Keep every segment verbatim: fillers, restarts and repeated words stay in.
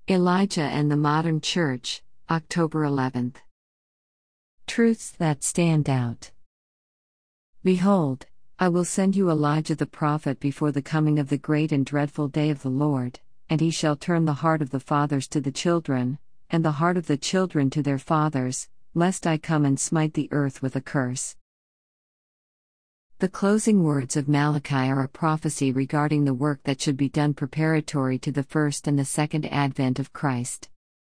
Elijah and the Modern Church, October eleventh. Truths that stand out. Behold, I will send you Elijah the prophet before the coming of the great and dreadful day of the Lord, and he shall turn the heart of the fathers to the children, and the heart of the children to their fathers, lest I come and smite the earth with a curse. The closing words of Malachi are a prophecy regarding the work that should be done preparatory to the first and the second advent of Christ.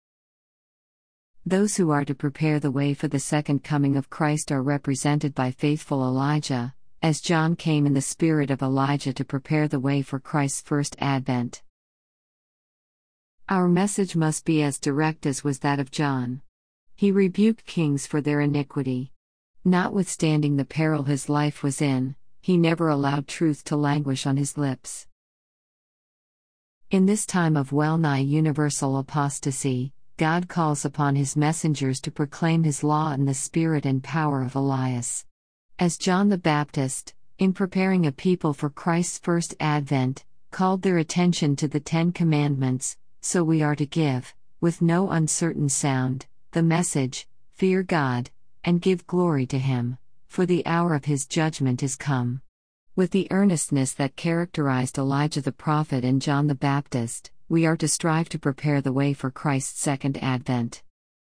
Those who are to prepare the way for the second coming of Christ are represented by faithful Elijah, as John came in the spirit of Elijah to prepare the way for Christ's first advent. Our message must be as direct as was that of John. He rebuked kings for their iniquity. Notwithstanding the peril his life was in, he never allowed truth to languish on his lips. In this time of well-nigh universal apostasy, God calls upon his messengers to proclaim his law in the spirit and power of Elias. As John the Baptist, in preparing a people for Christ's first advent, called their attention to the Ten Commandments, so we are to give, with no uncertain sound, the message, fear God, and give glory to him, for the hour of his judgment is come. With the earnestness that characterized Elijah the prophet and John the Baptist, we are to strive to prepare the way for Christ's second advent.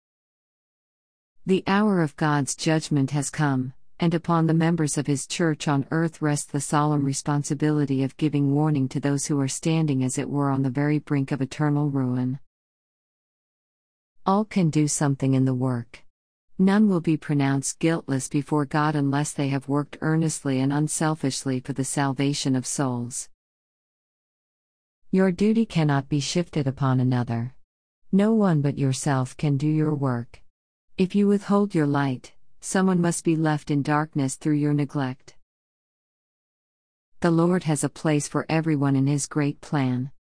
The hour of God's judgment has come, and upon the members of his church on earth rests the solemn responsibility of giving warning to those who are standing as it were on the very brink of eternal ruin. All can do something in the work. None will be pronounced guiltless before God unless they have worked earnestly and unselfishly for the salvation of souls. Your duty cannot be shifted upon another. No one but yourself can do your work. If you withhold your light, someone must be left in darkness through your neglect. The Lord has a place for everyone in his great plan.